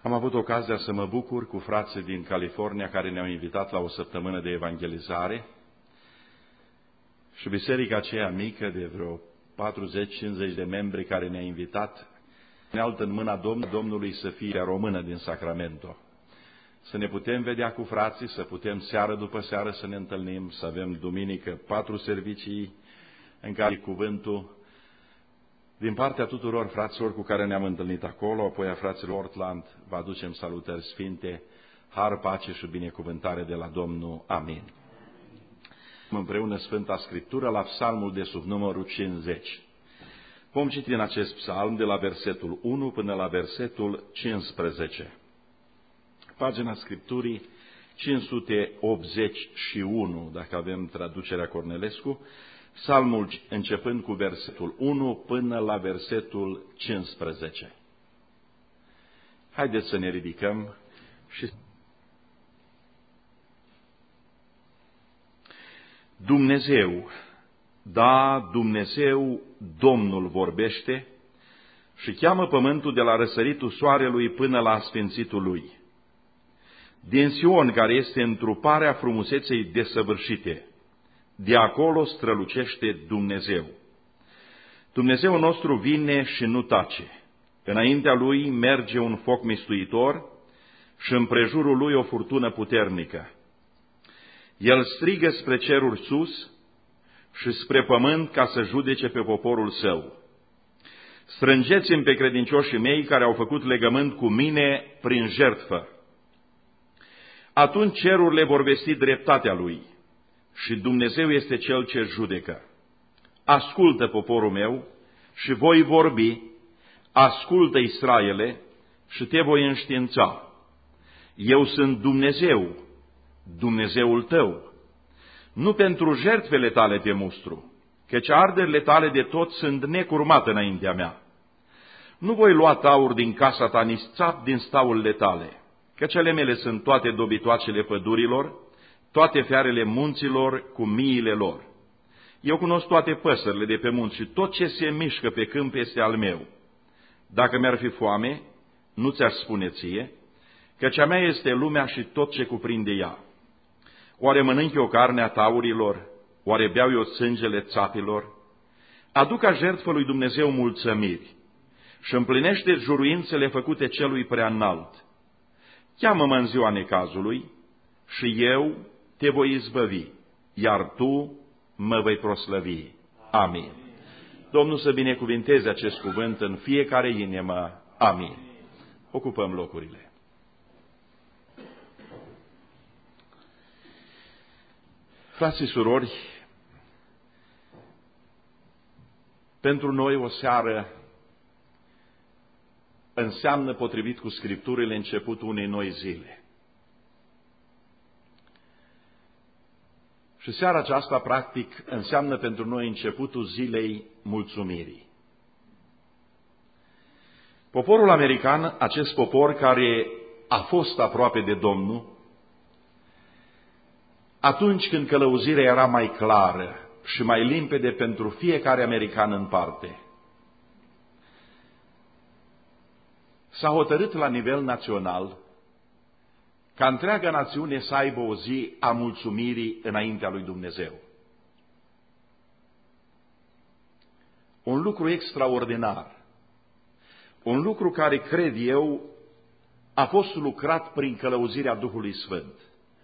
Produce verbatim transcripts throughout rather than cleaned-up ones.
Am avut ocazia să mă bucur cu frații din California care ne-au invitat la o săptămână de evangelizare și biserica aceea mică de vreo patruzeci cincizeci de membri care ne-a invitat, unealtă în mâna Domnului să fie română din Sacramento. Să ne putem vedea cu frații, să putem seară după seară să ne întâlnim, să avem duminică patru servicii în care cuvântul din partea tuturor fraților cu care ne-am întâlnit acolo, apoi a fraților Portland, vă aducem salutări sfinte, har, pace și binecuvântare de la Domnul. Amin. Împreună Sfânta Scriptură la psalmul de sub numărul cincizeci. Vom citi în acest psalm de la versetul unu până la versetul cincisprezece. Pagina Scripturii cinci sute optzeci și unu, dacă avem traducerea Cornelescu, psalmul începând cu versetul unu până la versetul cincisprezece. Haideți să ne ridicăm și... Dumnezeu, da, Dumnezeu, Domnul vorbește și cheamă pământul de la răsăritul soarelui până la asfințitul lui. Din Sion, care este întruparea frumuseței desăvârșite, de acolo strălucește Dumnezeu. Dumnezeu nostru vine și nu tace. Înaintea lui merge un foc mistuitor și împrejurul lui o furtună puternică. El strigă spre ceruri sus și spre pământ ca să judece pe poporul său. Strângeți-mi pe credincioșii mei care au făcut legământ cu mine prin jertfă. Atunci cerurile vor vesti dreptatea lui și Dumnezeu este cel ce judecă. Ascultă, poporul meu, și voi vorbi, ascultă, Israele, și te voi înștiința. Eu sunt Dumnezeu, Dumnezeul tău. Nu pentru jertfele tale te mustru, căci arderile tale de tot sunt necurmate înaintea mea. Nu voi lua taur din casa ta, nici țap din staurile tale, căci ale mele sunt toate dobitoacele pădurilor, toate fiarele munților cu miile lor. Eu cunosc toate păsările de pe munți și tot ce se mișcă pe câmp este al meu. Dacă mi-ar fi foame, nu ți-aș spune ție, căci a mea este lumea și tot ce cuprinde ea. Oare mănânc eu carnea taurilor? Oare beau eu sângele țapilor? Aduc ca jertfă lui Dumnezeu mulțămiri și împlinește juruințele făcute celui prea înalt. Cheamă-mă în ziua necazului și eu te voi izbăvi, iar tu mă vei proslăvi. Amin. Domnul să binecuvinteze acest cuvânt în fiecare inimă. Amin. Ocupăm locurile. Frații și surori, pentru noi o seară înseamnă, potrivit cu Scripturile, începutul unei noi zile. Și seara aceasta, practic, înseamnă pentru noi începutul zilei mulțumirii. Poporul american, acest popor care a fost aproape de Domnul, atunci când călăuzirea era mai clară și mai limpede pentru fiecare american în parte, s-a hotărât la nivel național ca întreaga națiune să aibă o zi a mulțumirii înaintea lui Dumnezeu. Un lucru extraordinar, un lucru care, cred eu, a fost lucrat prin călăuzirea Duhului Sfânt.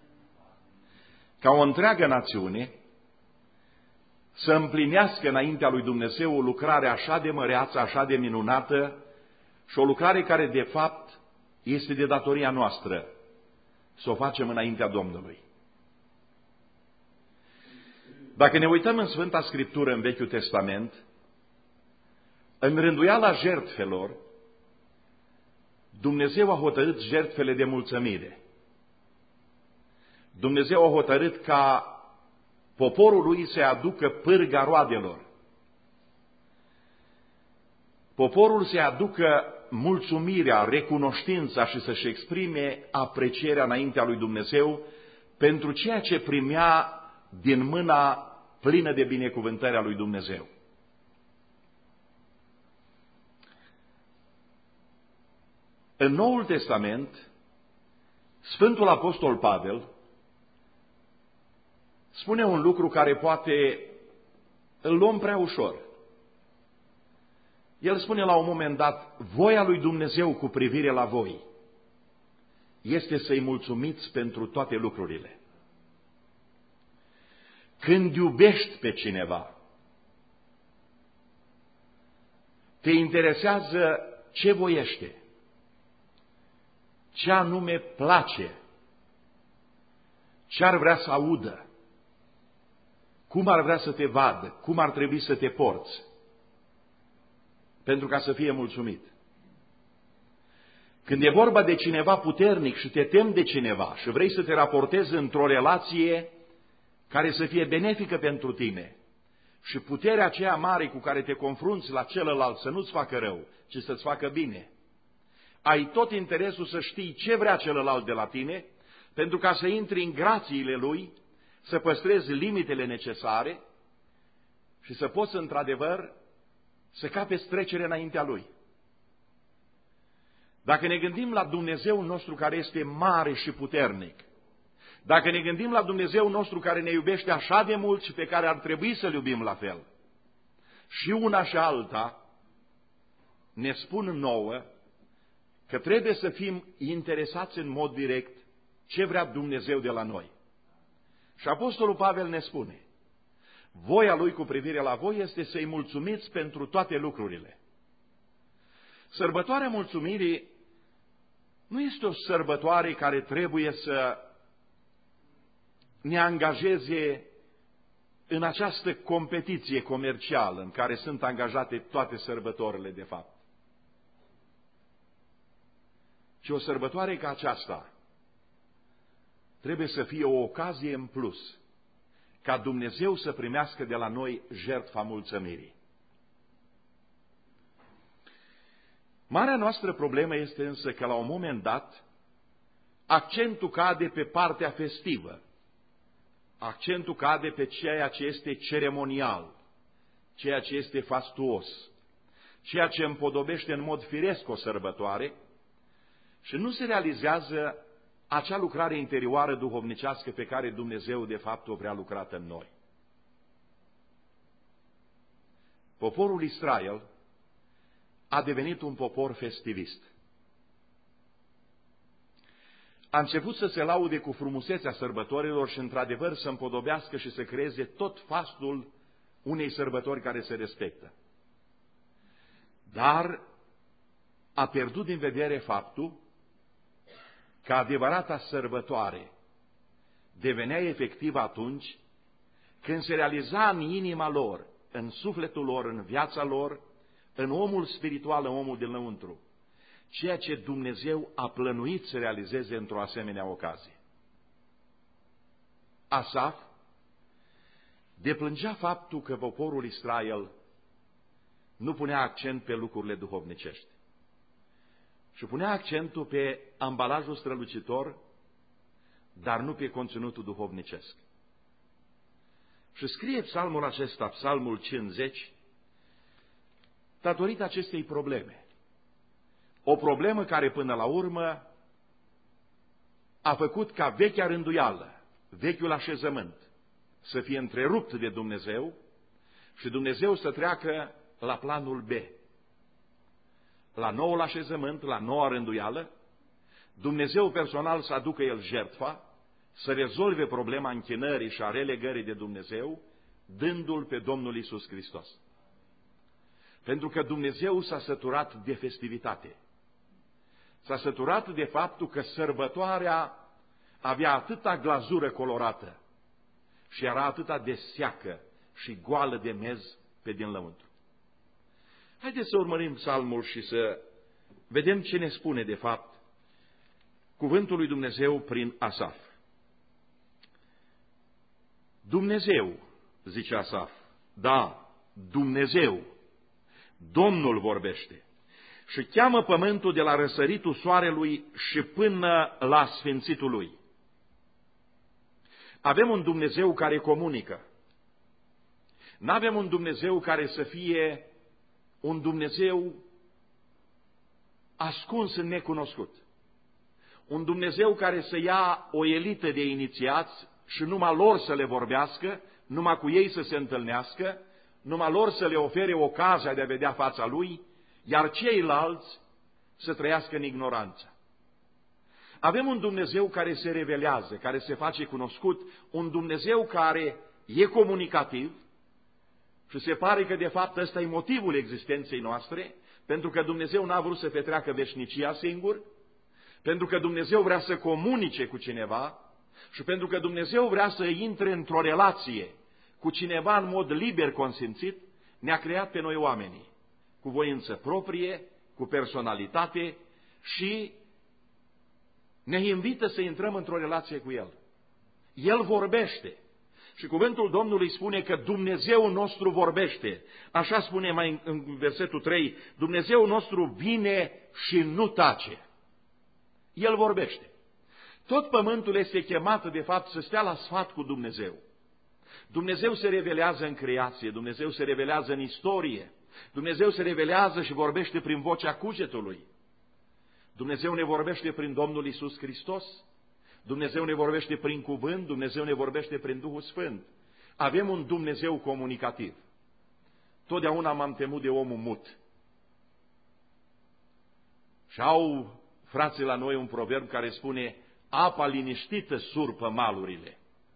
Ca o întreagă națiune să împlinească înaintea lui Dumnezeu o lucrare așa de măreață, așa de minunată și o lucrare care, de fapt, este de datoria noastră să o facem înaintea Domnului. Dacă ne uităm în Sfânta Scriptură, în Vechiul Testament, în rânduiala jertfelor, Dumnezeu a hotărât jertfele de mulțumire. Dumnezeu a hotărât ca poporul lui să aducă pârga roadelor. Poporul să aducă mulțumirea, recunoștința și să-și exprime aprecierea înaintea lui Dumnezeu pentru ceea ce primea din mâna plină de binecuvântări a lui Dumnezeu. În Noul Testament, Sfântul Apostol Pavel spune un lucru care poate îl luăm prea ușor. El spune la un moment dat, voia lui Dumnezeu cu privire la voi este să-i mulțumiți pentru toate lucrurile. Când iubești pe cineva, te interesează ce voiește, ce anume place, ce ar vrea să audă, cum ar vrea să te vadă, cum ar trebui să te porți, pentru ca să fie mulțumit. Când e vorba de cineva puternic și te temi de cineva și vrei să te raportezi într-o relație care să fie benefică pentru tine și puterea aceea mare cu care te confrunți la celălalt să nu-ți facă rău, ci să-ți facă bine, ai tot interesul să știi ce vrea celălalt de la tine, pentru ca să intri în grațiile lui, să păstrezi limitele necesare și să poți într-adevăr să capeți trecere înaintea lui. Dacă ne gândim la Dumnezeu nostru care este mare și puternic, dacă ne gândim la Dumnezeu nostru care ne iubește așa de mult și pe care ar trebui să-L iubim la fel, și una și alta ne spun nouă că trebuie să fim interesați în mod direct ce vrea Dumnezeu de la noi. Și Apostolul Pavel ne spune, voia lui cu privire la voi este să-i mulțumiți pentru toate lucrurile. Sărbătoarea mulțumirii nu este o sărbătoare care trebuie să ne angajeze în această competiție comercială în care sunt angajate toate sărbătorile de fapt. Ci o sărbătoare ca aceasta trebuie să fie o ocazie în plus ca Dumnezeu să primească de la noi jertfa mulțumirii. Marea noastră problemă este însă că la un moment dat accentul cade pe partea festivă, accentul cade pe ceea ce este ceremonial, ceea ce este fastuos, ceea ce împodobește în mod firesc o sărbătoare și nu se realizează acea lucrare interioară duhovnicească pe care Dumnezeu de fapt o vrea lucrată în noi. Poporul Israel a devenit un popor festivist. A început să se laude cu frumusețea sărbătorilor și într-adevăr să împodobească și să creeze tot fastul unei sărbători care se respectă. Dar a pierdut din vedere faptul că adevărata sărbătoare devenea efectivă atunci când se realiza în inima lor, în sufletul lor, în viața lor, în omul spiritual, în omul dinăuntru, ceea ce Dumnezeu a plănuit să realizeze într-o asemenea ocazie. Asaf deplângea faptul că poporul Israel nu punea accent pe lucrurile duhovnicești și punea accentul pe ambalajul strălucitor, dar nu pe conținutul duhovnicesc. Și scrie psalmul acesta, psalmul cincizeci, datorită acestei probleme. O problemă care până la urmă a făcut ca vechea rânduială, vechiul așezământ, să fie întrerupt de Dumnezeu și Dumnezeu să treacă la planul B. La noul așezământ, la noua rânduială, Dumnezeu personal să aducă El jertfa, să rezolve problema închinării și a relegării de Dumnezeu, dându-L pe Domnul Iisus Hristos. Pentru că Dumnezeu s-a săturat de festivitate. S-a săturat de faptul că sărbătoarea avea atâta glazură colorată și era atâta de seacă și goală de mez pe din lăuntru. Haideți să urmărim psalmul și să vedem ce ne spune de fapt cuvântul lui Dumnezeu prin Asaf. Dumnezeu, zice Asaf, da, Dumnezeu, Domnul vorbește și cheamă pământul de la răsăritul soarelui și până la sfințitul lui. Avem un Dumnezeu care comunică. N-avem un Dumnezeu care să fie un Dumnezeu ascuns în necunoscut. Un Dumnezeu care să ia o elită de inițiați și numai lor să le vorbească, numai cu ei să se întâlnească, numai lor să le ofere ocazia de a vedea fața Lui, iar ceilalți să trăiască în ignoranță. Avem un Dumnezeu care se revelează, care se face cunoscut, un Dumnezeu care e comunicativ și se pare că de fapt ăsta e motivul existenței noastre, pentru că Dumnezeu n-a vrut să petreacă veșnicia singur, pentru că Dumnezeu vrea să comunice cu cineva și pentru că Dumnezeu vrea să intre într-o relație cu cineva în mod liber consimțit, ne-a creat pe noi oamenii, cu voință proprie, cu personalitate și ne invită să intrăm într-o relație cu El. El vorbește. Și cuvântul Domnului spune că Dumnezeu nostru vorbește. Așa spune mai în versetul trei, Dumnezeu nostru vine și nu tace. El vorbește. Tot pământul este chemat, de fapt, să stea la sfat cu Dumnezeu. Dumnezeu se revelează în creație, Dumnezeu se revelează în istorie, Dumnezeu se revelează și vorbește prin vocea cugetului. Dumnezeu ne vorbește prin Domnul Iisus Hristos, Dumnezeu ne vorbește prin cuvânt, Dumnezeu ne vorbește prin Duhul Sfânt. Avem un Dumnezeu comunicativ. Totdeauna m-am temut de omul mut. Și au frații la noi un proverb care spune, apa liniștită surpă malurile.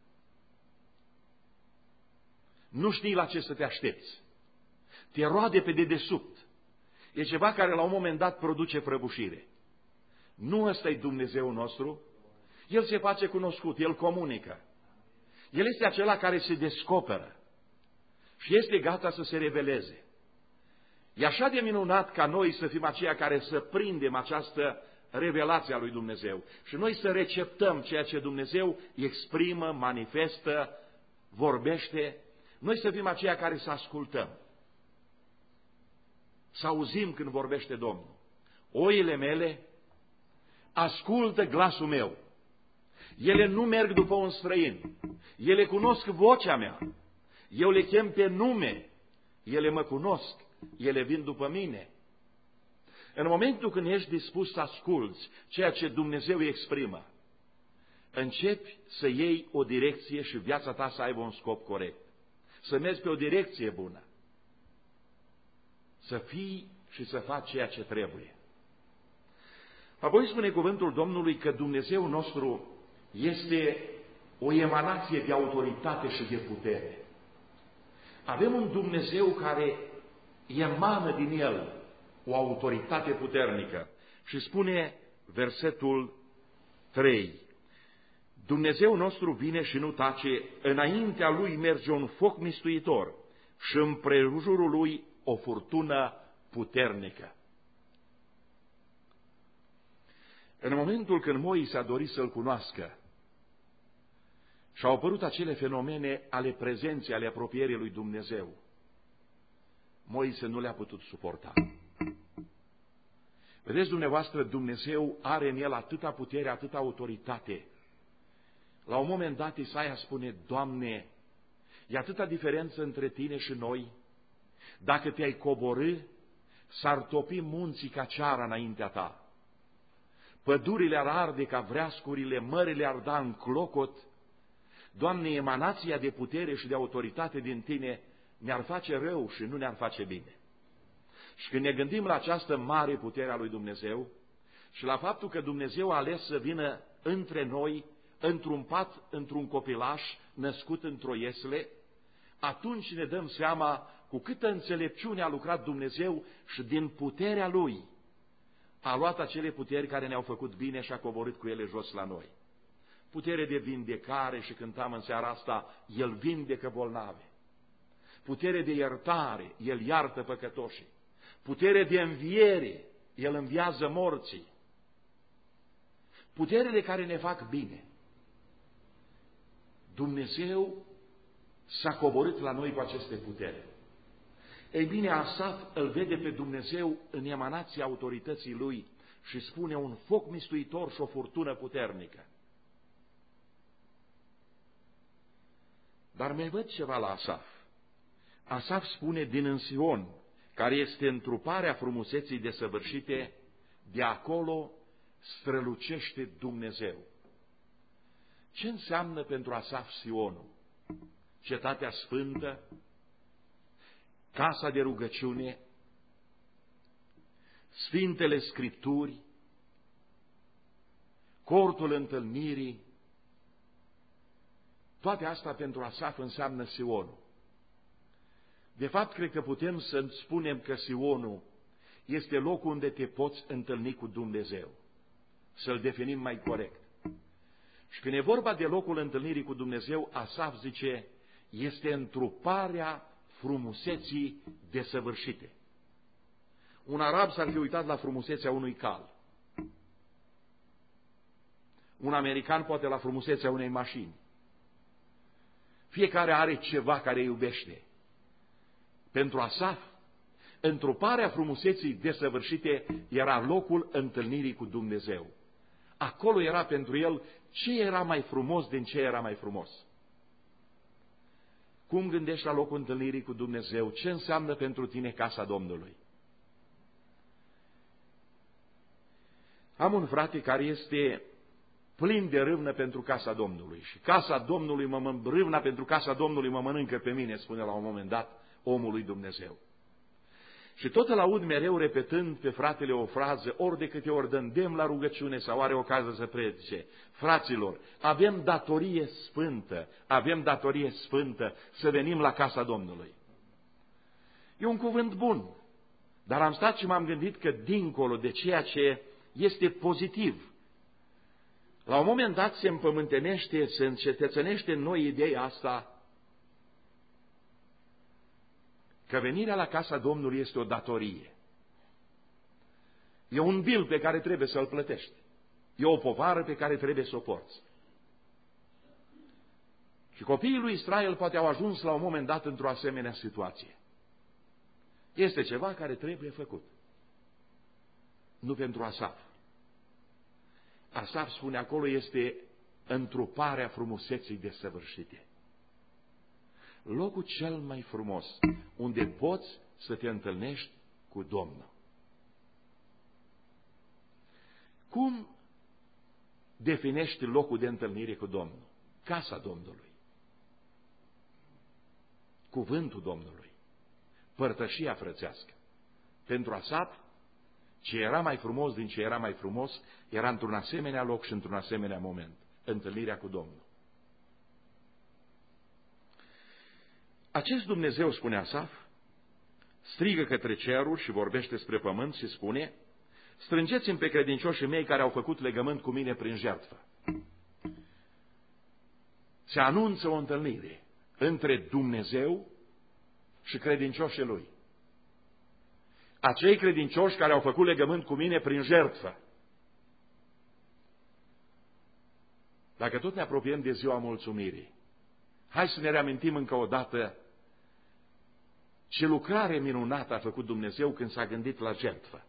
Nu știi la ce să te aștepți. Te roade pe dedesubt. E ceva care la un moment dat produce prăbușire. Nu ăsta e Dumnezeu nostru. El se face cunoscut, El comunică. El este acela care se descoperă și este gata să se reveleze. E așa de minunat ca noi să fim aceia care să prindem această revelație a lui Dumnezeu și noi să receptăm ceea ce Dumnezeu exprimă, manifestă, vorbește. Noi să fim aceia care să ascultăm, să auzim când vorbește Domnul. Oile mele ascultă glasul meu. Ele nu merg după un străin. Ele cunosc vocea mea. Eu le chem pe nume. Ele mă cunosc. Ele vin după mine. În momentul când ești dispus să asculți ceea ce Dumnezeu îi exprimă, începi să iei o direcție și viața ta să aibă un scop corect. Să mergi pe o direcție bună. Să fii și să faci ceea ce trebuie. Apoi spune cuvântul Domnului că Dumnezeu nostru este o emanație de autoritate și de putere. Avem un Dumnezeu care emană din El o autoritate puternică. Și spune versetul trei, Dumnezeu nostru vine și nu tace, înaintea Lui merge un foc mistuitor și împrejurul Lui o furtună puternică. În momentul când Moise a dorit să-L cunoască și au apărut acele fenomene ale prezenței, ale apropierii lui Dumnezeu, Moise nu le-a putut suporta. Vedeți dumneavoastră, Dumnezeu are în El atâta putere, atâta autoritate. La un moment dat Isaia spune, Doamne, e atâta diferență între Tine și noi. Dacă Te-ai coborî, s-ar topi munții ca ceara înaintea Ta. Pădurile ar arde ca vreascurile, mările ar da în clocot. Doamne, emanația de putere și de autoritate din Tine ne-ar face rău și nu ne-ar face bine. Și când ne gândim la această mare putere a lui Dumnezeu și la faptul că Dumnezeu a ales să vină între noi, într-un pat, într-un copilaș, născut într-o iesle, atunci ne dăm seama cu câtă înțelepciune a lucrat Dumnezeu și din puterea Lui a luat acele puteri care ne-au făcut bine și a coborât cu ele jos la noi. Putere de vindecare și cântam în seara asta, El vindecă bolnavi. Putere de iertare, El iartă păcătoșii. Putere de înviere, El înviază morții. Puterele care ne fac bine. Dumnezeu s-a coborât la noi cu aceste puteri. Ei bine, Asaf îl vede pe Dumnezeu în emanația autorității Lui și spune un foc mistuitor și o furtună puternică. Dar mai văd ceva la Asaf. Asaf spune din Însion, care este întruparea frumuseții desăvârșite, de acolo strălucește Dumnezeu. Ce înseamnă pentru Asaf Sionul? Cetatea sfântă, casa de rugăciune, Sfintele Scripturi, cortul întâlnirii, toate astea pentru Asaf înseamnă Sionul. De fapt, cred că putem să spunem că Sionul este locul unde te poți întâlni cu Dumnezeu, să-l definim mai corect. Și când e vorba de locul întâlnirii cu Dumnezeu, Asaf zice, este întruparea frumuseții desăvârșite. Un arab s-ar fi uitat la frumusețea unui cal. Un american poate la frumusețea unei mașini. Fiecare are ceva care iubește. Pentru Asaf, întruparea frumuseții desăvârșite era locul întâlnirii cu Dumnezeu. Acolo era pentru el ce era mai frumos din ce era mai frumos. Cum gândești la locul întâlnirii cu Dumnezeu? Ce înseamnă pentru tine casa Domnului? Am un frate care este plin de râvnă pentru casa Domnului și casa Domnului mă mă, râvna pentru casa Domnului mă mănâncă pe mine, spune la un moment dat omul lui Dumnezeu. Și tot îl aud mereu repetând pe fratele o frază, ori de câte ori dă îndemn la rugăciune sau are ocazia să predice. Fraților, avem datorie sfântă, avem datorie sfântă să venim la casa Domnului. E un cuvânt bun, dar am stat și m-am gândit că dincolo de ceea ce este pozitiv, la un moment dat se împământenește, se încetățănește în noi ideea asta, că venirea la casa Domnului este o datorie. E un bil pe care trebuie să-l plătești. E o povară pe care trebuie să o porți. Și copiii lui Israel poate au ajuns la un moment dat într-o asemenea situație. Este ceva care trebuie făcut. Nu pentru Asaf. Asaf spune acolo este întruparea frumuseții desăvârșite. Locul cel mai frumos, unde poți să te întâlnești cu Domnul. Cum definești locul de întâlnire cu Domnul? Casa Domnului. Cuvântul Domnului. Părtășia frățească. Pentru Asaf, ce era mai frumos din ce era mai frumos, era într-un asemenea loc și într-un asemenea moment. Întâlnirea cu Domnul. Acest Dumnezeu, spune Asaf, strigă către cerul și vorbește spre pământ și spune, strângeți-mi pe credincioșii mei care au făcut legământ cu mine prin jertfă. Se anunță o întâlnire între Dumnezeu și credincioșii Lui. Acei credincioși care au făcut legământ cu mine prin jertfă. Dacă tot ne apropiem de ziua mulțumirii, hai să ne reamintim încă o dată ce lucrare minunată a făcut Dumnezeu când s-a gândit la jertfă,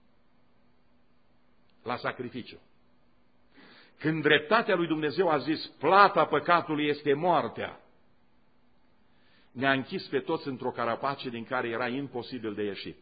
la sacrificiu. Când dreptatea lui Dumnezeu a zis, plata păcatului este moartea, ne-a închis pe toți într-o carapace din care era imposibil de ieșit.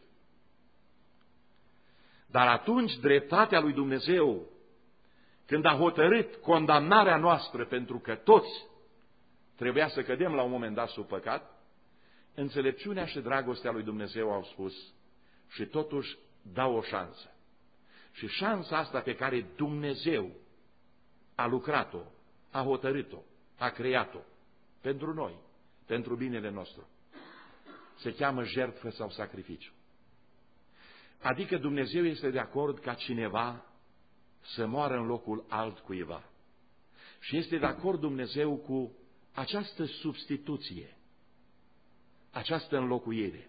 Dar atunci dreptatea lui Dumnezeu, când a hotărât condamnarea noastră, pentru că toți trebuia să cădem la un moment dat sub păcat, înțelepciunea și dragostea lui Dumnezeu au spus și totuși dau o șansă. Și șansa asta pe care Dumnezeu a lucrat-o, a hotărât-o, a creat-o pentru noi, pentru binele nostru, se cheamă jertfă sau sacrificiu. Adică Dumnezeu este de acord ca cineva să moară în locul altcuiva. Și este de acord Dumnezeu cu această substituție, această înlocuire.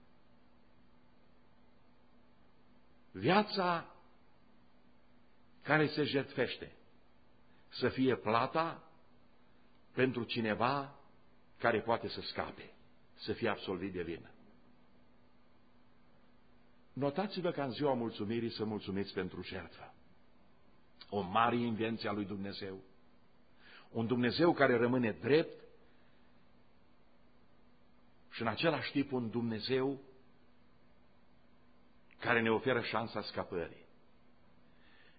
Viața care se jertfește să fie plata pentru cineva care poate să scape, să fie absolvit de vină. Notați-vă ca în ziua mulțumirii să mulțumiți pentru jertfă. O mare invenție a lui Dumnezeu. Un Dumnezeu care rămâne drept și în același timp un Dumnezeu care ne oferă șansa scapării.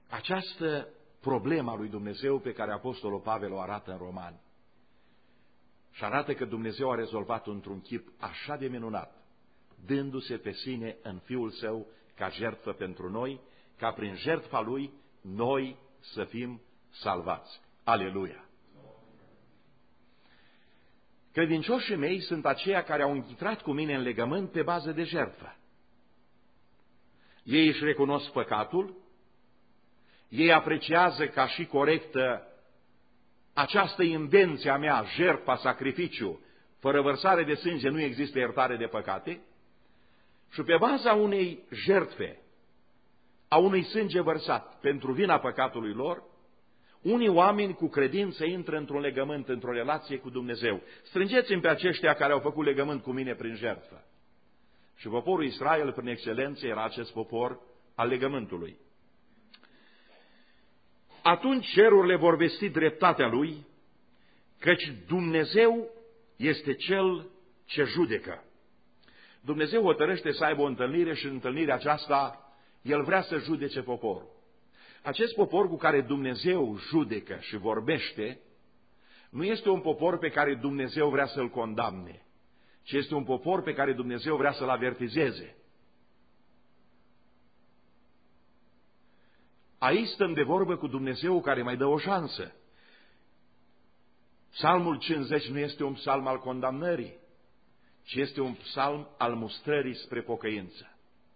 această problemă a lui Dumnezeu pe care Apostolul Pavel o arată în Romani. Și arată că Dumnezeu a rezolvat-o într-un chip așa de minunat, dându-se pe sine în Fiul Său ca jertfă pentru noi, ca prin jertfa Lui noi să fim salvați. Aleluia! Credincioșii mei sunt aceia care au intrat cu mine în legământ pe bază de jertfă. Ei își recunosc păcatul, ei apreciază ca și corectă această invenție a mea, jertfa, sacrificiu, fără vărsare de sânge nu există iertare de păcate, și pe baza unei jertfe, a unui sânge vărsat pentru vina păcatului lor, unii oameni cu credință intră într-un legământ, într-o relație cu Dumnezeu. Strângeți-mi pe aceștia care au făcut legământ cu mine prin jertfă. Și poporul Israel, prin excelență, era acest popor al legământului. Atunci cerurile vor vesti dreptatea lui, căci Dumnezeu este Cel ce judecă. Dumnezeu hotărăște să aibă o întâlnire și în întâlnirea aceasta El vrea să judece poporul. Acest popor cu care Dumnezeu judecă și vorbește, nu este un popor pe care Dumnezeu vrea să-l condamne, ci este un popor pe care Dumnezeu vrea să-l avertizeze. Aici stăm de vorbă cu Dumnezeu care mai dă o șansă. Psalmul cincizeci nu este un psalm al condamnării, ci este un psalm al mustrării spre pocăință.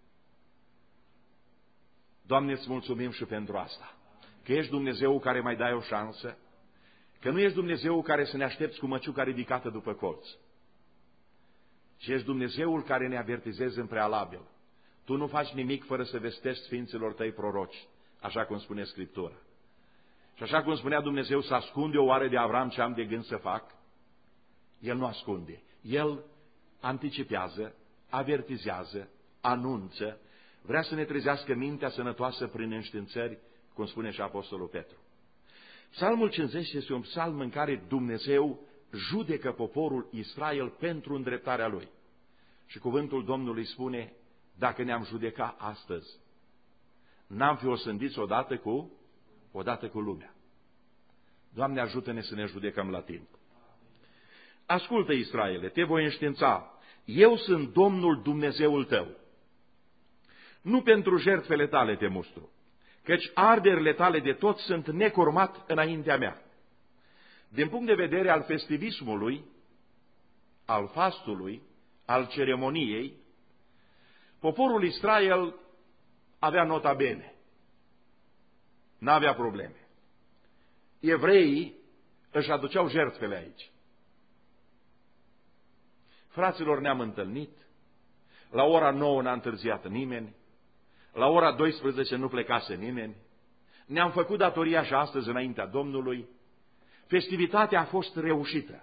Doamne, îți mulțumim și pentru asta, că ești Dumnezeu care mai dai o șansă, că nu ești Dumnezeu care să ne aștepți cu măciuca ridicată după colț, ci ești Dumnezeul care ne avertizezi în prealabil. Tu nu faci nimic fără să vestești sfinților tăi proroci, așa cum spune Scriptura. Și așa cum spunea Dumnezeu, să ascunde o oare de Avram ce am de gând să fac? El nu ascunde. El anticipează, avertizează, anunță, vrea să ne trezească mintea sănătoasă prin înștiințări, cum spune și Apostolul Petru. Psalmul cincizeci este un psalm în care Dumnezeu judecă poporul Israel pentru îndreptarea lui. Și cuvântul Domnului spune, dacă ne-am judecat astăzi, n-am fi osândiți odată cu, odată cu lumea. Doamne, ajută-ne să ne judecăm la timp. Ascultă, Israele, te voi înștiința, eu sunt Domnul Dumnezeul tău. Nu pentru jertfele tale te mustru, căci arderile tale de tot sunt necurmat înaintea mea. Din punct de vedere al festivismului, al fastului, al ceremoniei, poporul Israel avea nota bene, n-avea probleme. Evreii își aduceau jertfele aici. Fraților, ne-am întâlnit, la ora nouă n-a întârziat nimeni, la ora douăsprezece nu plecase nimeni, ne-am făcut datoria și astăzi înaintea Domnului, festivitatea a fost reușită.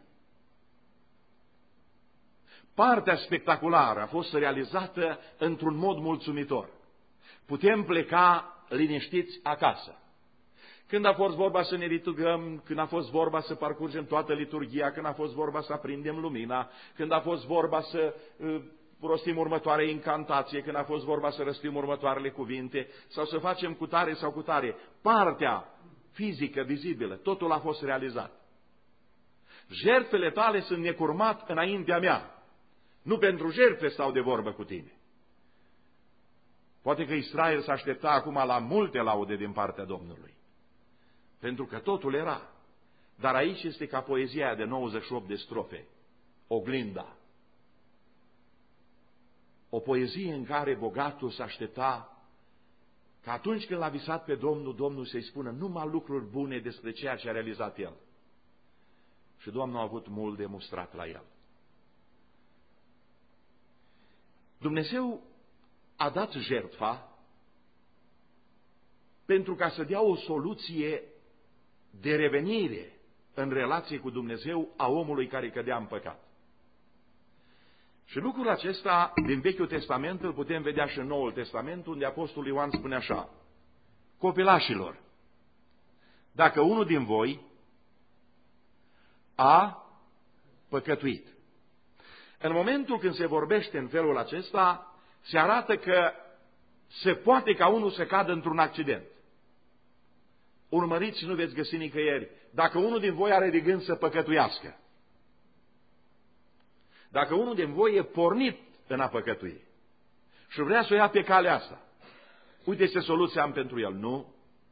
Partea spectaculară a fost realizată într-un mod mulțumitor. Putem pleca liniștiți acasă. Când a fost vorba să ne liturgăm, când a fost vorba să parcurgem toată liturghia, când a fost vorba să aprindem lumina, când a fost vorba să uh, rostim următoarea incantație, când a fost vorba să răstim următoarele cuvinte, sau să facem cu tare sau cu tare, partea fizică, vizibilă, totul a fost realizat. Jertfele tale sunt necurmat înaintea mea. Nu pentru jertfe stau de vorbă cu tine. Poate că Israel s-a aștepta acum la multe laude din partea Domnului. Pentru că totul era. Dar aici este ca poezia de nouăzeci și opt de strofe, oglinda. O poezie în care bogatul s-a aștepta că atunci când l-a visat pe Domnul, Domnul să-i spună numai lucruri bune despre ceea ce a realizat el. Și Domnul a avut mult de mustrat la el. Dumnezeu a dat jertfa pentru ca să dea o soluție de revenire în relație cu Dumnezeu a omului care cădea în păcat. Și lucrul acesta din Vechiul Testament îl putem vedea și în Noul Testament, unde Apostolul Ioan spune așa: copilașilor, dacă unul din voi a păcătuit. În momentul când se vorbește în felul acesta, se arată că se poate ca unul să cadă într-un accident. urmăriți și nu veți găsi nicăieri. Dacă unul din voi are de gând să păcătuiască, dacă unul din voi e pornit în a păcătui și vrea să o ia pe calea asta, uite ce soluție am pentru el, nu?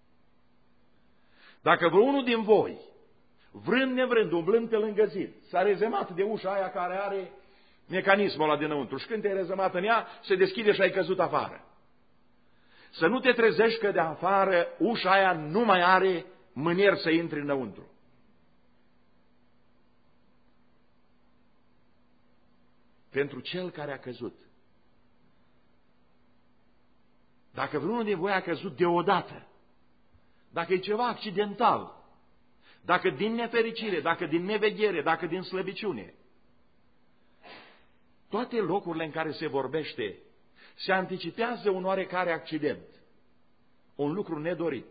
Dacă vreunul din voi, vrând nevrând, umblând pe lângă zid, s-a rezemat de ușa aia care are mecanismul ăla dinăuntru și când te-ai rezemat în ea, se deschide și ai căzut afară. Să nu te trezești că de afară ușa aia nu mai are mânier să intri înăuntru. Pentru cel care a căzut. Dacă vreunul din voi a căzut deodată, dacă e ceva accidental, dacă din nefericire, dacă din neveghere, dacă din slăbiciune, toate locurile în care se vorbește, se anticipează un oarecare accident, un lucru nedorit,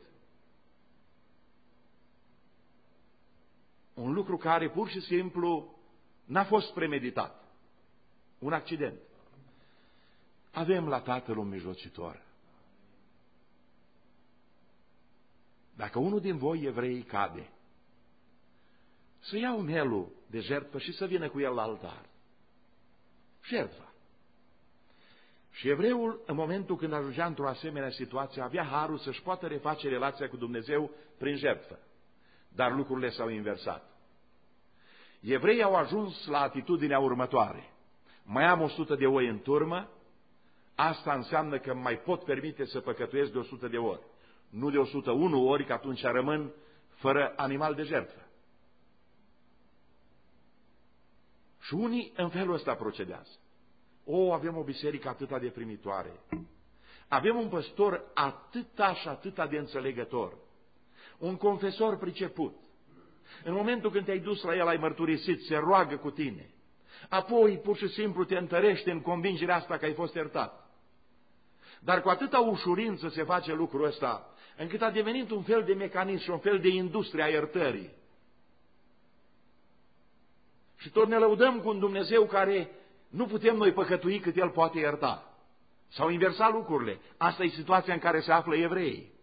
un lucru care pur și simplu n-a fost premeditat, un accident. Avem la Tatăl un mijlocitor. Dacă unul din voi evrei cade, să iau mielul de jertfă și să vină cu el la altar. Jertfa. Și evreul, în momentul când ajungea într-o asemenea situație, avea harul să-și poată reface relația cu Dumnezeu prin jertfă. Dar lucrurile s-au inversat. Evreii au ajuns la atitudinea următoare. Mai am o sută de oi în turmă, asta înseamnă că mai pot permite să păcătuiesc de o sută de ori. Nu de o sută unu ori, că atunci rămân fără animal de jertfă. Și unii în felul ăsta procedează. O, avem o biserică atâta de primitoare. Avem un păstor atâta și atâta de înțelegător. Un confesor priceput. În momentul când te-ai dus la el, ai mărturisit, se roagă cu tine. Apoi, pur și simplu, te întărește în convingerea asta că ai fost iertat. Dar cu atâta ușurință se face lucrul ăsta, încât a devenit un fel de mecanism și un fel de industrie a iertării. Și tot ne lăudăm cu un Dumnezeu care nu putem noi păcătui cât El poate ierta. S-au inversat lucrurile. Asta e situația în care se află evreii.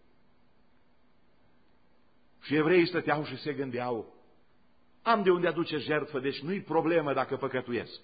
Și evreii stăteau și se gândeau, am de unde aduce jertfă, deci nu-i problemă dacă păcătuiesc.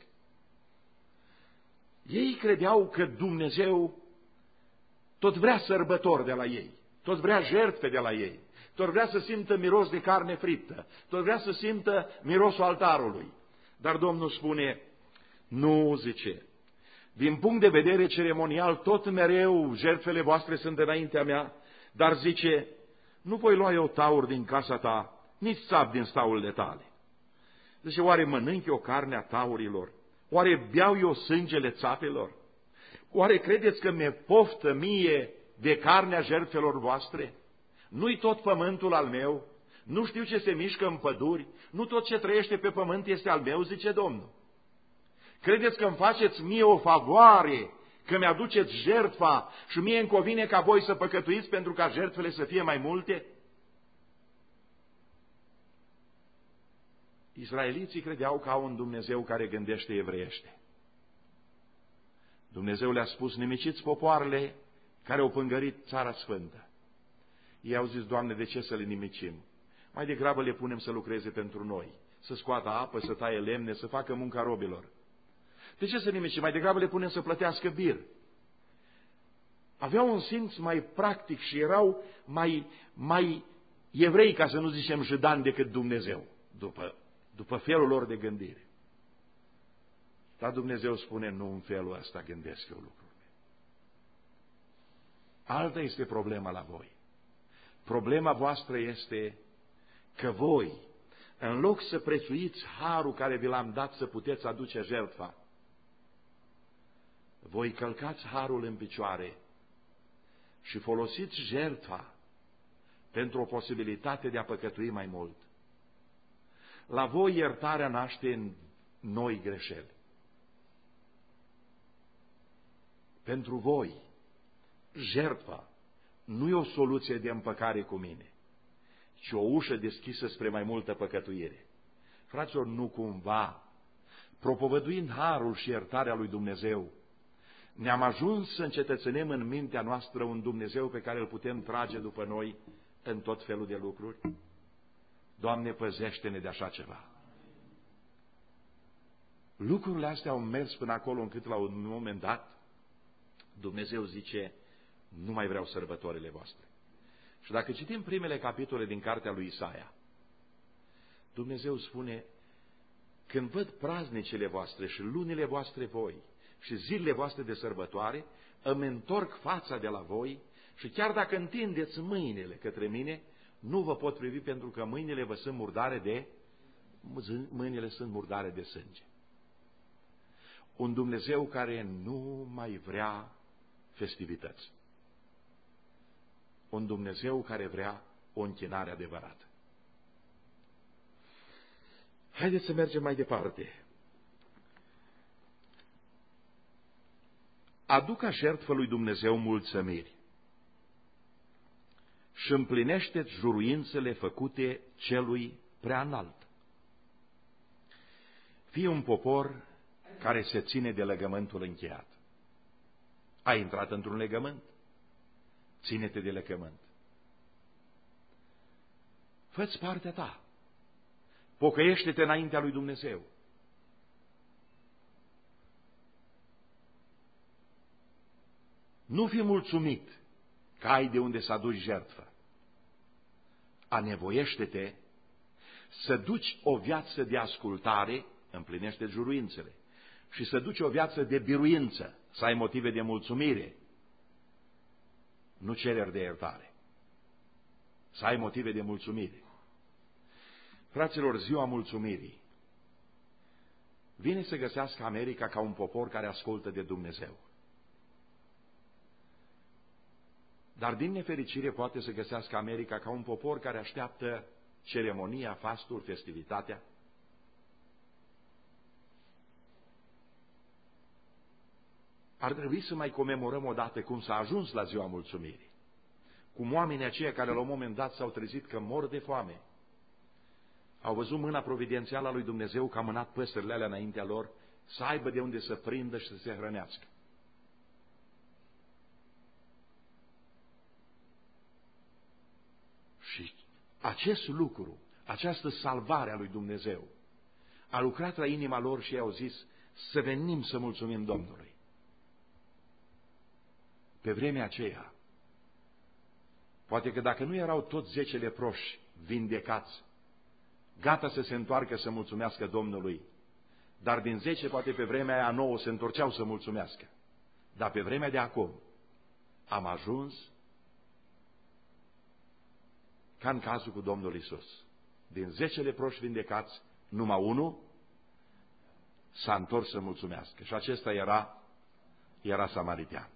Ei credeau că Dumnezeu tot vrea sărbători de la ei, tot vrea jertfe de la ei, tot vrea să simtă miros de carne friptă, tot vrea să simtă mirosul altarului. Dar Domnul spune, nu, zice, din punct de vedere ceremonial, tot mereu jertfele voastre sunt înaintea mea, dar zice, nu voi lua eu taur din casa ta, nici țap din staurile tale. Zice, oare mănânc eu carnea taurilor? Oare beau eu sângele țapelor? Oare credeți că mi-e poftă mie de carnea jertfelor voastre? Nu-i tot pământul al meu? Nu știu ce se mișcă în păduri? Nu tot ce trăiește pe pământ este al meu, zice Domnul. Credeți că îmi faceți mie o favoare, că mi-aduceți jertfa și mie îmi convine ca voi să păcătuiți pentru ca jertfele să fie mai multe? Israeliții credeau că au un Dumnezeu care gândește evreiește. Dumnezeu le-a spus, nimiciți popoarele care au pângărit țara sfântă. Ei au zis, Doamne, de ce să le nimicim? Mai degrabă le punem să lucreze pentru noi, să scoată apă, să taie lemne, să facă munca robilor. De ce să nimicim? Mai degrabă le punem să plătească bir. Aveau un simț mai practic și erau mai, mai evrei, ca să nu zicem judani, decât Dumnezeu, după, după felul lor de gândire. Dar Dumnezeu spune, nu în felul ăsta gândesc eu lucrurile. Alta este problema la voi. Problema voastră este că voi, în loc să prețuiți harul care vi l-am dat să puteți aduce jertfa, voi călcați harul în picioare și folosiți jertfa pentru o posibilitate de a păcătui mai mult. La voi iertarea naște în noi greșeli. Pentru voi, jertfa nu e o soluție de împăcare cu mine, ci o ușă deschisă spre mai multă păcătuire. Fraților, nu cumva, propovăduind harul și iertarea lui Dumnezeu, ne-am ajuns să încetățenim în mintea noastră un Dumnezeu pe care îl putem trage după noi în tot felul de lucruri? Doamne, păzește-ne de așa ceva. Lucrurile astea au mers până acolo încât la un moment dat Dumnezeu zice, nu mai vreau sărbătorile voastre. Și dacă citim primele capitole din cartea lui Isaia, Dumnezeu spune, când văd praznicile voastre și lunile voastre voi și zilele voastre de sărbătoare, îmi întorc fața de la voi și chiar dacă întindeți mâinile către mine, nu vă pot privi pentru că mâinile vă sunt murdare de, mâinile sunt murdare de sânge. Un Dumnezeu care nu mai vrea festivități. Un Dumnezeu care vrea o închinare adevărată. Haideți să mergem mai departe. Aduc ca jertfă lui Dumnezeu mulțămiri și împlinește-ți juruințele făcute celui prea înalt. Fii un popor care se ține de legământul încheiat. Ai intrat într-un legământ? Ține-te de legământ. Fă-ți partea ta. Pocăiește-te înaintea lui Dumnezeu. Nu fi mulțumit că ai de unde să aduci jertfă. Anevoiește-te să duci o viață de ascultare, împlinește juruințele, și să duci o viață de biruință, să ai motive de mulțumire, nu cereri de iertare. Să ai motive de mulțumire. Fraților, ziua mulțumirii vine să găsească America ca un popor care ascultă de Dumnezeu. Dar din nefericire poate să găsească America ca un popor care așteaptă ceremonia, fastul, festivitatea. Ar trebui să mai comemorăm odată cum s-a ajuns la ziua mulțumirii. Cum oamenii aceia care la un moment dat s-au trezit că mor de foame, au văzut mâna providențială a lui Dumnezeu că a mânat păsările alea înaintea lor să aibă de unde să prindă și să se hrănească. Și acest lucru, această salvare a lui Dumnezeu, a lucrat la inima lor și i-au zis să venim să mulțumim Domnului. Pe vremea aceea, poate că dacă nu erau toți zece leproși vindecați, gata să se întoarcă să mulțumească Domnului, dar din zece, poate pe vremea aia nouă se întorceau să mulțumească. Dar pe vremea de acum am ajuns ca în cazul cu Domnul Iisus. Din zece leproși vindecați, numai unul s-a întors să mulțumească. Și acesta era, era samaritean.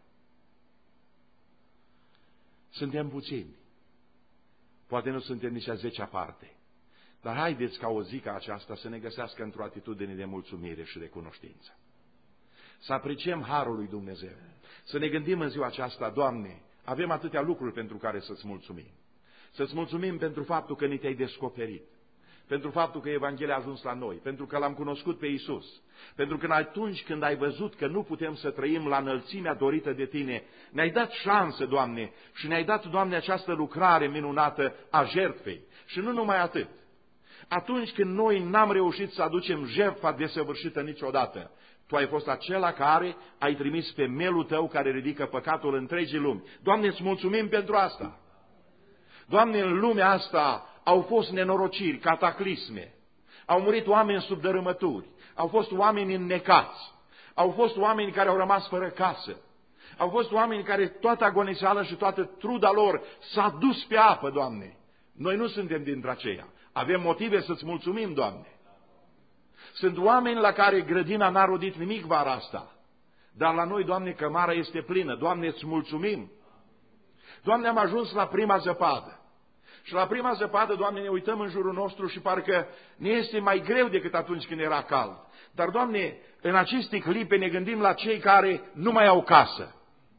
Suntem puțini. Poate nu suntem nici a zecea parte. Dar haideți ca o zi ca aceasta să ne găsească într-o atitudine de mulțumire și de cunoștință. Să apreciem harul lui Dumnezeu. Să ne gândim în ziua aceasta, Doamne, avem atâtea lucruri pentru care să-ți mulțumim. Să-ți mulțumim pentru faptul că ni te-ai descoperit. Pentru faptul că Evanghelia a ajuns la noi. Pentru că l-am cunoscut pe Iisus. Pentru că atunci când ai văzut că nu putem să trăim la înălțimea dorită de Tine, ne-ai dat șansă, Doamne, și ne-ai dat, Doamne, această lucrare minunată a jertfei. Și nu numai atât. Atunci când noi n-am reușit să aducem jertfa desăvârșită niciodată, Tu ai fost acela care ai trimis pe mielul Tău care ridică păcatul întregii lumi. Doamne, îți mulțumim pentru asta. Doamne, în lumea asta au fost nenorociri, cataclisme, au murit oameni sub dărâmături, au fost oameni înnecați, au fost oameni care au rămas fără casă, au fost oameni care toată agoniseala și toată truda lor s-a dus pe apă, Doamne. Noi nu suntem dintre aceia. Avem motive să-ți mulțumim, Doamne. Sunt oameni la care grădina n-a rodit nimic vara asta, dar la noi, Doamne, cămara este plină. Doamne, îți mulțumim. Doamne, am ajuns la prima zăpadă. Și la prima zăpadă, Doamne, ne uităm în jurul nostru și parcă ne este mai greu decât atunci când era cald. Dar, Doamne, în aceste clipe ne gândim la cei care nu mai au casă.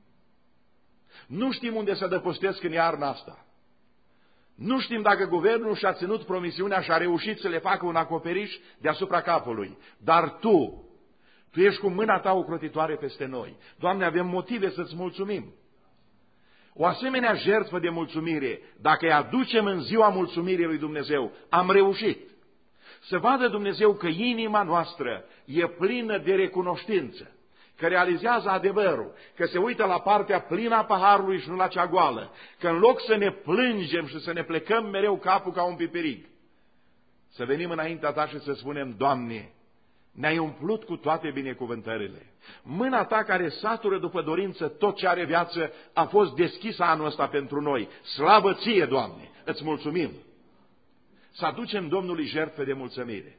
Nu știm unde să adăpostesc în iarna asta. Nu știm dacă guvernul și-a ținut promisiunea și a reușit să le facă un acoperiș deasupra capului. Dar Tu, Tu ești cu mâna Ta ocrotitoare peste noi. Doamne, avem motive să-ți mulțumim. O asemenea jertfă de mulțumire, dacă îi aducem în ziua mulțumirii lui Dumnezeu, am reușit. Să vadă Dumnezeu că inima noastră e plină de recunoștință, că realizează adevărul, că se uită la partea plină a paharului și nu la cea goală, că în loc să ne plângem și să ne plecăm mereu capul ca un piperig, să venim înaintea ta și să spunem, Doamne, ne-ai umplut cu toate binecuvântările. Mâna ta care satură după dorință tot ce are viață a fost deschisă anul ăsta pentru noi. Slavă ție, Doamne, îți mulțumim. Să aducem Domnului jertfe de mulțumire.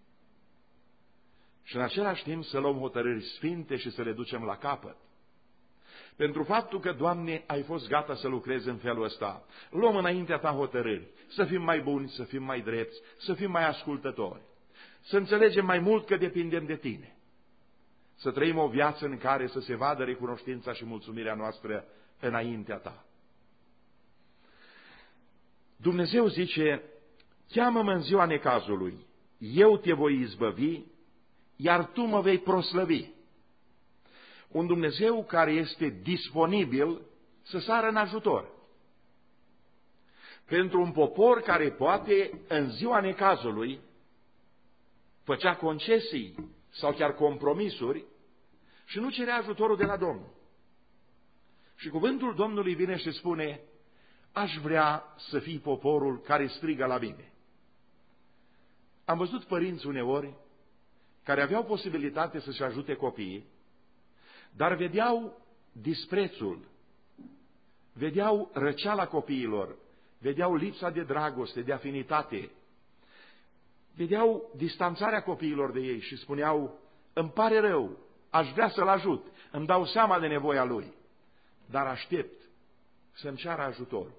Și în același timp să luăm hotărâri sfinte și să le ducem la capăt. Pentru faptul că, Doamne, ai fost gata să lucrezi în felul ăsta, luăm înaintea ta hotărâri, să fim mai buni, să fim mai drepți, să fim mai ascultători, să înțelegem mai mult că depindem de tine, să trăim o viață în care să se vadă recunoștința și mulțumirea noastră înaintea ta. Dumnezeu zice, cheamă-mă în ziua necazului, eu te voi izbăvi, iar tu mă vei proslăvi. Un Dumnezeu care este disponibil să sară în ajutor. Pentru un popor care poate, în ziua necazului, făcea concesii sau chiar compromisuri și nu cerea ajutorul de la Domnul. Și cuvântul Domnului vine și spune, aș vrea să fii poporul care strigă la mine. Am văzut părinți uneori care aveau posibilitate să-și ajute copiii, dar vedeau disprețul, vedeau răceala copiilor, vedeau lipsa de dragoste, de afinitate, vedeau distanțarea copiilor de ei și spuneau, îmi pare rău, aș vrea să-l ajut, îmi dau seama de nevoia lui, dar aștept să-mi ceară ajutorul.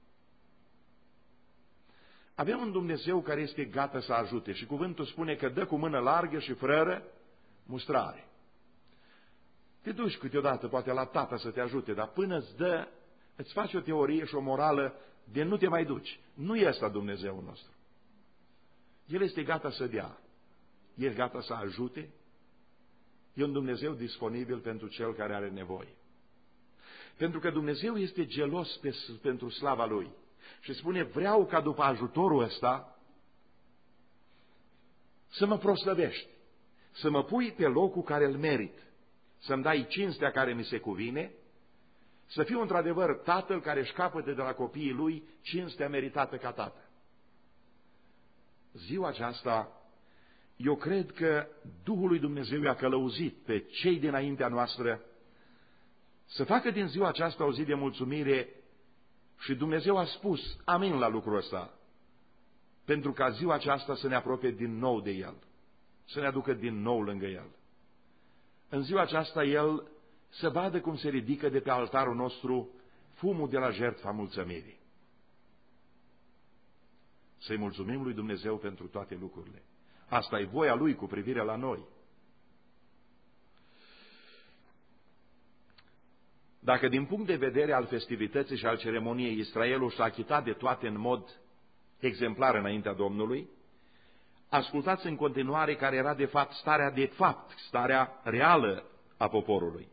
Avem un Dumnezeu care este gata să ajute și cuvântul spune că dă cu mână largă și fără mustrare. Te duci câteodată poate la tata să te ajute, dar până îți dă, îți faci o teorie și o morală de nu te mai duci. Nu e ăsta Dumnezeul nostru. El este gata să dea, e gata să ajute, e un Dumnezeu disponibil pentru cel care are nevoie. Pentru că Dumnezeu este gelos pe, pentru slava Lui. Și spune, vreau ca după ajutorul ăsta să mă proslăvești, să mă pui pe locul care îl merit, să-mi dai cinstea care mi se cuvine, să fiu într-adevăr tatăl care își capătă de la copiii lui cinstea meritată ca tată. Ziua aceasta, eu cred că Duhul lui Dumnezeu i-a călăuzit pe cei dinaintea noastră să facă din ziua aceasta o zi de mulțumire. Și Dumnezeu a spus amin la lucrul ăsta, pentru ca ziua aceasta să ne apropie din nou de El, să ne aducă din nou lângă El. În ziua aceasta El să vadă cum se ridică de pe altarul nostru fumul de la jertfa mulțumirii. Să-i mulțumim lui Dumnezeu pentru toate lucrurile. Asta e voia Lui cu privire la noi. Dacă din punct de vedere al festivității și al ceremoniei Israelul și-a achitat de toate în mod exemplar înaintea Domnului, ascultați în continuare care era de fapt starea de fapt, starea reală a poporului.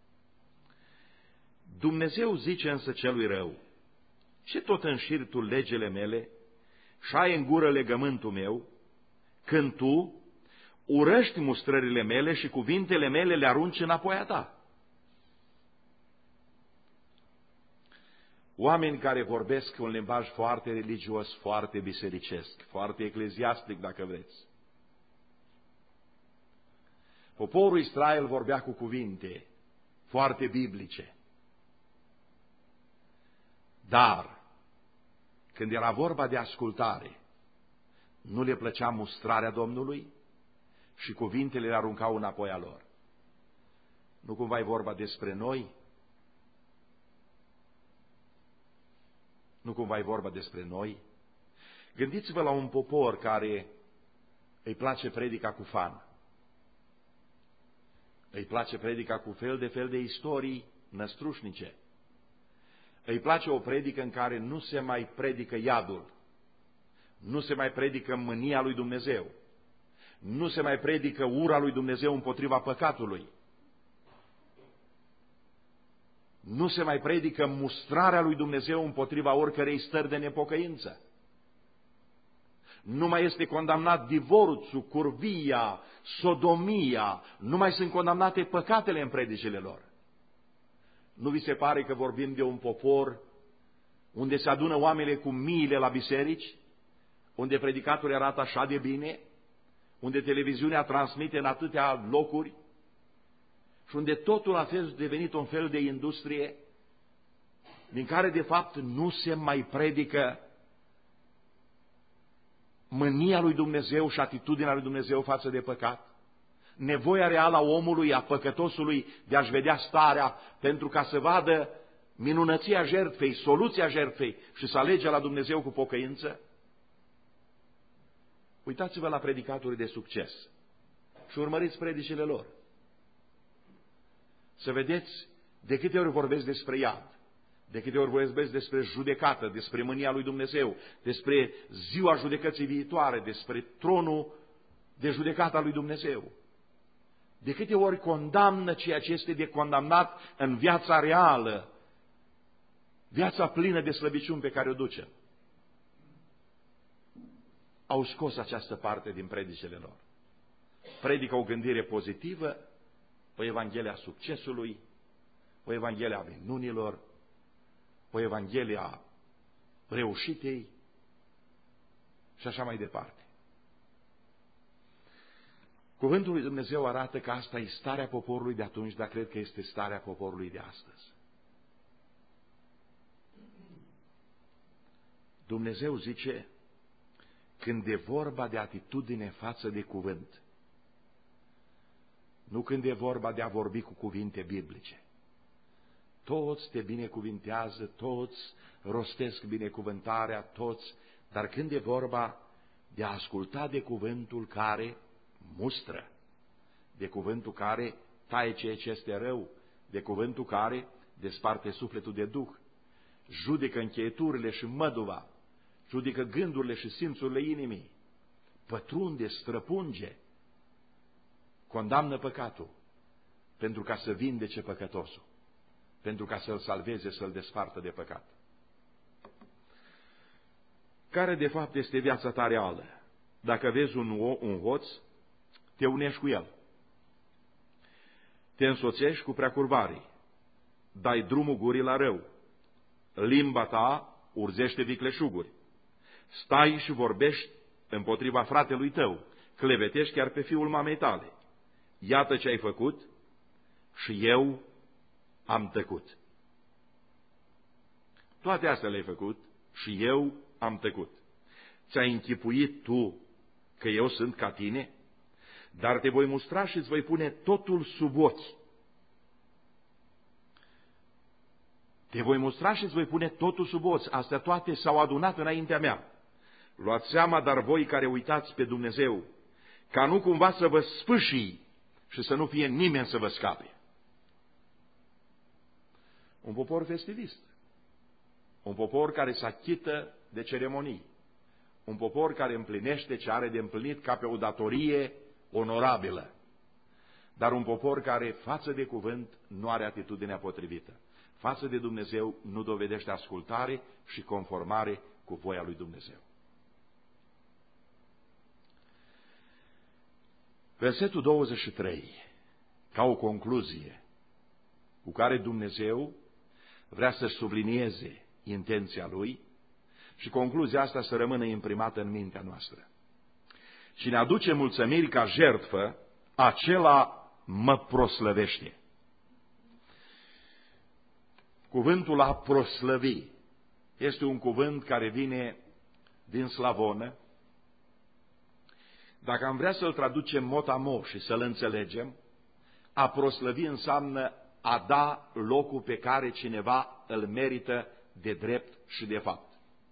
Dumnezeu zice însă celui rău, ce tot înșiri tu legile mele și ai în gură legământul meu, când tu urăști mustrările mele și cuvintele mele le arunci înapoi a ta. Oameni care vorbesc un limbaj foarte religios, foarte bisericesc, foarte ecleziastic, dacă vreți. Poporul Israel vorbea cu cuvinte foarte biblice. Dar, când era vorba de ascultare, nu le plăcea mustrarea Domnului și cuvintele le aruncau înapoi a lor. Nu cumva e vorba despre noi? Nu cumva e vorba despre noi? Gândiți-vă la un popor care îi place predica cu fan. Îi place predica cu fel de fel de istorii năstrușnice. Îi place o predică în care nu se mai predică iadul. Nu se mai predică mânia lui Dumnezeu. Nu se mai predică ura lui Dumnezeu împotriva păcatului. Nu se mai predică mustrarea lui Dumnezeu împotriva oricărei stări de nepocăință. Nu mai este condamnat divorțul, curvia, sodomia, nu mai sunt condamnate păcatele în predicile lor. Nu vi se pare că vorbim de un popor unde se adună oamenii cu miile la biserici, unde predicatul arată așa de bine, unde televiziunea transmite în atâtea locuri și unde totul a fost devenit un fel de industrie din care de fapt nu se mai predică mânia lui Dumnezeu și atitudinea lui Dumnezeu față de păcat, nevoia reală a omului, a păcătosului de a-și vedea starea pentru ca să vadă minunăția jertfei, soluția jertfei și să alege la Dumnezeu cu pocăință. Uitați-vă la predicatorii de succes și urmăriți predicile lor. Să vedeți de câte ori vorbesc despre iad, de câte ori vorbesc despre judecată, despre mânia lui Dumnezeu, despre ziua judecății viitoare, despre tronul de judecată a lui Dumnezeu. De câte ori condamnă ceea ce este de condamnat în viața reală, viața plină de slăbiciuni pe care o ducem. Au scos această parte din predicile lor. Predică o gândire pozitivă, o evanghelie a succesului, o evanghelie a minunilor, o evanghelie a reușitei și așa mai departe. Cuvântul lui Dumnezeu arată că asta e starea poporului de atunci, dar cred că este starea poporului de astăzi. Dumnezeu zice, când e vorba de atitudine față de cuvânt, nu când e vorba de a vorbi cu cuvinte biblice. Toți te binecuvintează, toți rostesc binecuvântarea, toți, dar când e vorba de a asculta de cuvântul care mustră, de cuvântul care taie ceea ce este rău, de cuvântul care desparte sufletul de duh, judecă încheieturile și măduva, judecă gândurile și simțurile inimii, pătrunde, străpunge, condamnă păcatul pentru ca să vindece păcătosul, pentru ca să-l salveze, să-l despartă de păcat. Care de fapt este viața ta reală? Dacă vezi un, un hoț, te unești cu el. Te însoțești cu preacurvarii, dai drumul gurii la rău, limba ta urzește vicleșuguri, stai și vorbești împotriva fratelui tău, clevetești chiar pe fiul mamei tale. Iată ce ai făcut și eu am tăcut. Toate astea le-ai făcut și eu am tăcut. Ți-ai închipuit tu că eu sunt ca tine? Dar te voi mustra și îți voi pune totul sub ochi. Te voi mustra și îți voi pune totul sub ochi. Astea toate s-au adunat înaintea mea. Luați seama, dar voi care uitați pe Dumnezeu, ca nu cumva să vă sfâșii și să nu fie nimeni să vă scape. Un popor festivist, un popor care se achită de ceremonii, un popor care împlinește ce are de împlinit ca pe o datorie onorabilă, dar un popor care față de cuvânt nu are atitudinea potrivită, față de Dumnezeu nu dovedește ascultare și conformare cu voia lui Dumnezeu. Versetul douăzeci și trei, ca o concluzie cu care Dumnezeu vrea să sublinieze intenția Lui și concluzia asta să rămână imprimată în mintea noastră. Cine aduce mulțumiri ca jertfă, acela mă proslăvește. Cuvântul a proslăvi este un cuvânt care vine din slavonă. Dacă am vrea să-l traducem mot-a-mot și să-l înțelegem, a proslăvi înseamnă a da locul pe care cineva îl merită de drept și de fapt.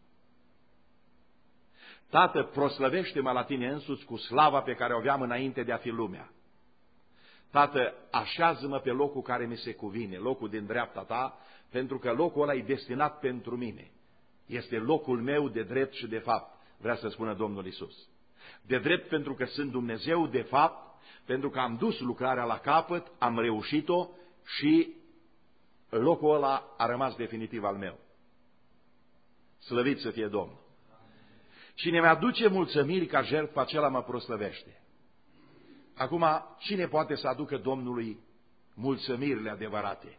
Tată, proslăvește-mă la tine însuți cu slava pe care o aveam înainte de a fi lumea. Tată, așează-mă pe locul care mi se cuvine, locul din dreapta ta, pentru că locul ăla e destinat pentru mine. Este locul meu de drept și de fapt, vrea să spună Domnul Iisus. De drept pentru că sunt Dumnezeu, de fapt, pentru că am dus lucrarea la capăt, am reușit-o și locul ăla a rămas definitiv al meu. Slăvit să fie Domnul! Cine mi-aduce mulțumiri ca jertfă, acela mă proslăvește. Acum, cine poate să aducă Domnului mulțumirile adevărate?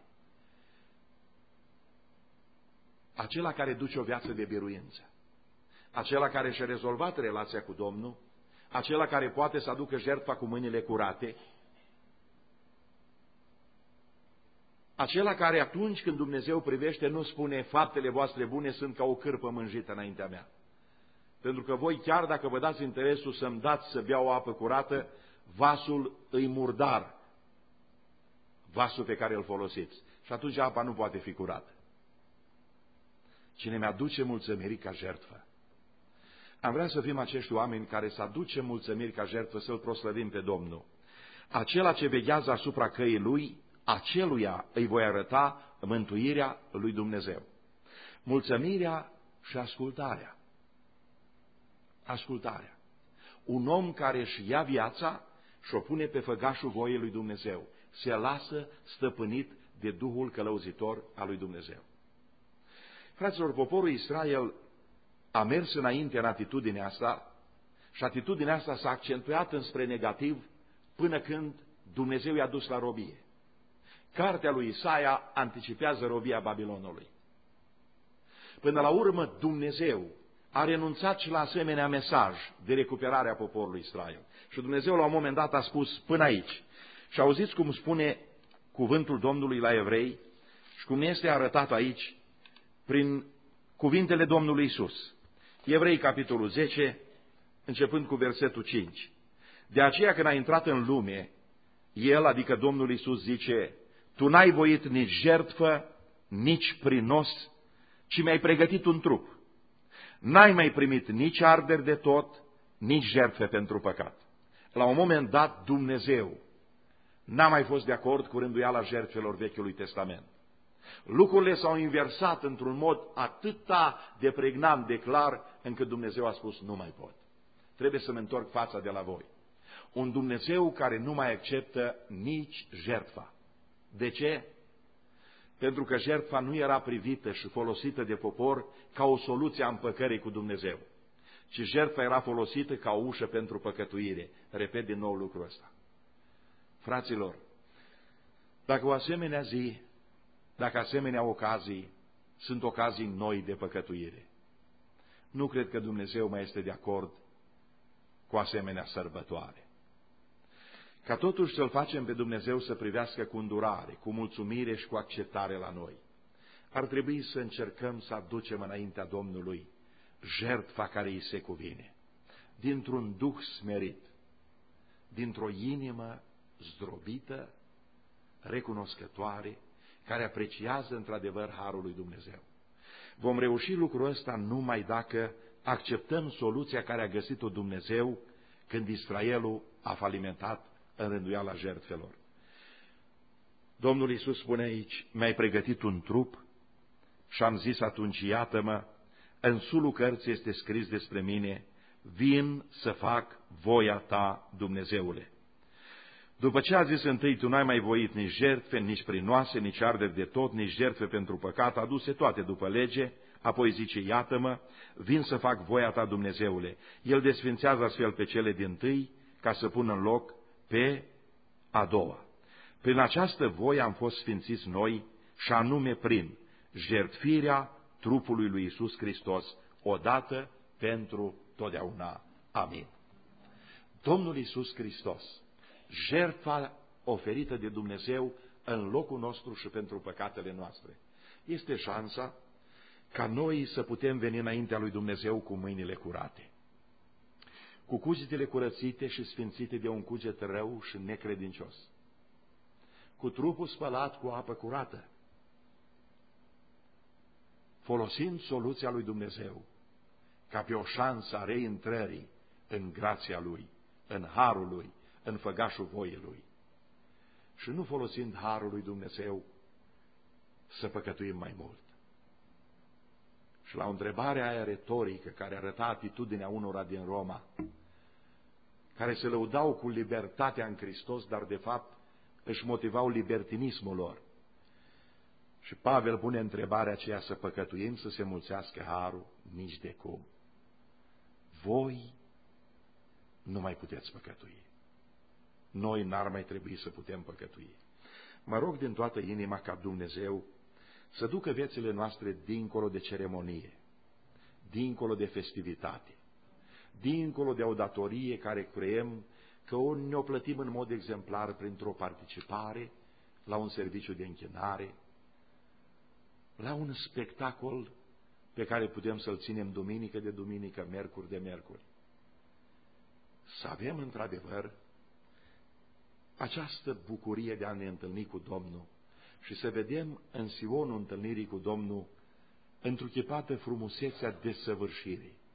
Acela care duce o viață de biruință. Acela care și-a rezolvat relația cu Domnul. Acela care poate să aducă jertfa cu mâinile curate. Acela care atunci când Dumnezeu privește nu spune faptele voastre bune sunt ca o cârpă mânjită înaintea mea. Pentru că voi chiar dacă vă dați interesul să-mi dați să beau o apă curată, vasul îi murdar, vasul pe care îl folosiți. Și atunci apa nu poate fi curată. Cine mi-aduce mulțumiri ca jertfă. Am vrea să fim acești oameni care să aducem mulțumiri ca jertfă, să-L proslăvim pe Domnul. Acela ce veghează asupra căii Lui, aceluia îi voi arăta mântuirea lui Dumnezeu. Mulțumirea și ascultarea. Ascultarea. Un om care își ia viața și o pune pe făgașul voiei lui Dumnezeu. Se lasă stăpânit de Duhul călăuzitor al lui Dumnezeu. Fraților, poporul Israel a mers înainte în atitudinea asta și atitudinea asta s-a accentuat înspre negativ până când Dumnezeu i-a dus la robie. Cartea lui Isaia anticipează robia Babilonului. Până la urmă Dumnezeu a renunțat și la asemenea mesaj de recuperare a poporului Israel. Și Dumnezeu la un moment dat a spus până aici. Și auziți cum spune cuvântul Domnului la evrei și cum este arătat aici prin cuvintele Domnului Iisus. Evrei, capitolul zece, începând cu versetul cinci. De aceea când a intrat în lume, El, adică Domnul Iisus, zice, tu n-ai voit nici jertfă, nici prinos, ci mi-ai pregătit un trup. N-ai mai primit nici arderi de tot, nici jertfe pentru păcat. La un moment dat, Dumnezeu n-a mai fost de acord cu rânduiala jertfelor Vechiului Testament. Lucrurile s-au inversat într-un mod atâta de pregnant, de clar, încât Dumnezeu a spus, nu mai pot. Trebuie să-mi întorc fața de la voi. Un Dumnezeu care nu mai acceptă nici jertfa. De ce? Pentru că jertfa nu era privită și folosită de popor ca o soluție a împăcării cu Dumnezeu, ci jertfa era folosită ca o ușă pentru păcătuire. Repet din nou lucrul ăsta. Fraților, dacă o asemenea zi, dacă asemenea ocazii sunt ocazii noi de păcătuire, nu cred că Dumnezeu mai este de acord cu asemenea sărbătoare. Ca totuși să-L facem pe Dumnezeu să privească cu îndurare, cu mulțumire și cu acceptare la noi, ar trebui să încercăm să aducem înaintea Domnului jertfa care îi se cuvine, dintr-un duh smerit, dintr-o inimă zdrobită, recunoscătoare, care apreciază într-adevăr harul lui Dumnezeu. Vom reuși lucrul ăsta numai dacă acceptăm soluția care a găsit-o Dumnezeu când Israelul a falimentat în rânduiala jertfelor. Domnul Iisus spune aici, mi-ai pregătit un trup și am zis atunci, iată-mă, în sulul cărții este scris despre mine, vin să fac voia ta, Dumnezeule. După ce a zis întâi, tu n-ai mai voit nici jertfe, nici prinoase, nici arderi de tot, nici jertfe pentru păcat, aduse toate după lege, apoi zice, iată-mă, vin să fac voia ta, Dumnezeule. El desfințează astfel pe cele dintâi, ca să pună în loc pe a doua. Prin această voie am fost sfințiți noi, și anume prin jertfirea trupului lui Iisus Hristos, odată pentru totdeauna. Amin. Domnul Iisus Hristos, jertfa oferită de Dumnezeu în locul nostru și pentru păcatele noastre, este șansa ca noi să putem veni înaintea lui Dumnezeu cu mâinile curate, cu cugetele curățite și sfințite de un cuget rău și necredincios, cu trupul spălat cu apă curată, folosind soluția lui Dumnezeu ca pe o șansă a reintrării în grația Lui, în harul Lui, în făgașul voii Lui. Și nu folosind harul lui Dumnezeu să păcătuim mai mult. Și la o întrebare aia retorică care arăta atitudinea unora din Roma, care se lăudau cu libertatea în Hristos, dar de fapt își motivau libertinismul lor. Și Pavel pune întrebarea aceea, să păcătuim să se mulțească harul? Nici de cum. Voi nu mai puteți păcătui. Noi n-ar mai trebui să putem păcătui. Mă rog din toată inima ca Dumnezeu să ducă viețile noastre dincolo de ceremonie, dincolo de festivitate, dincolo de o datorie care creăm că o ne-o plătim în mod exemplar printr-o participare la un serviciu de închinare, la un spectacol pe care putem să-l ținem duminică de duminică, miercuri de miercuri. Să avem într-adevăr această bucurie de a ne întâlni cu Domnul și să vedem în Sionul întâlnirii cu Domnul întruchipată frumusețea desăvârșirii.